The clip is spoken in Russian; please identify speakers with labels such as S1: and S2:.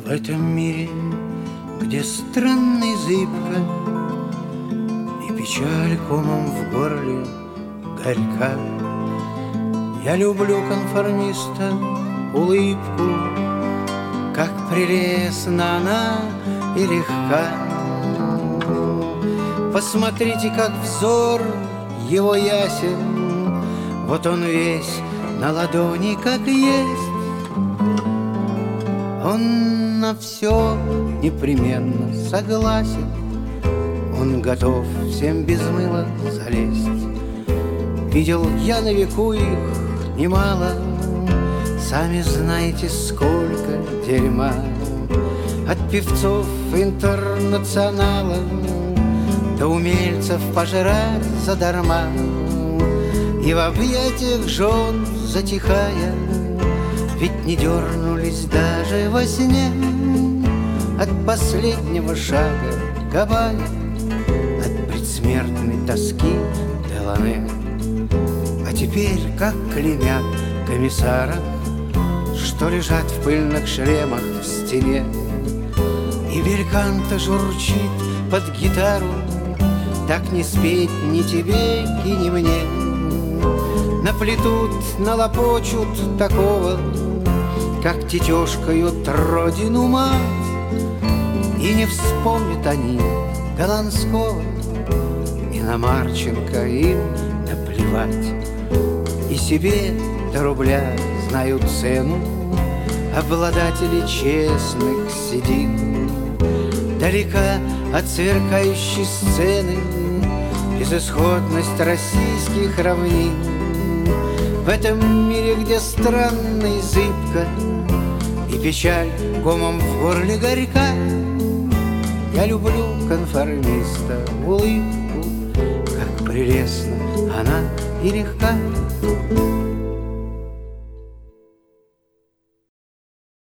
S1: В этом мире, где странно и зыбко, и печаль комом в горле горька, я люблю конформиста улыбку, как прелестна она и легка. Посмотрите, как взор его ясен, вот он весь на ладони, как есть. Он на все непременно согласен, он готов всем без мыла залезть. Видел я на веку их немало, сами знаете, сколько дерьма. От певцов интернационала до умельцев пожрать задарма. И в объятиях жен затихая, ведь не дернулись даже во сне от последнего шага Габая, от предсмертной тоски Делане. А теперь, как клеймят комиссара, что лежат в пыльных шлемах в стене, и бельканта журчит под гитару, так не спеть ни тебе и ни мне. Наплетут, налопочут такого, как тетешкою родину мать, и не вспомнят они Голландского, и на Марченко им наплевать. И себе до рубля знают цену обладатели честных седин. Далека от сверкающей сцены безысходность российских равнин. В этом мире, где странно и зыбко, и печаль комом в горле горька, я люблю конформиста улыбку, как прелестна она и легка.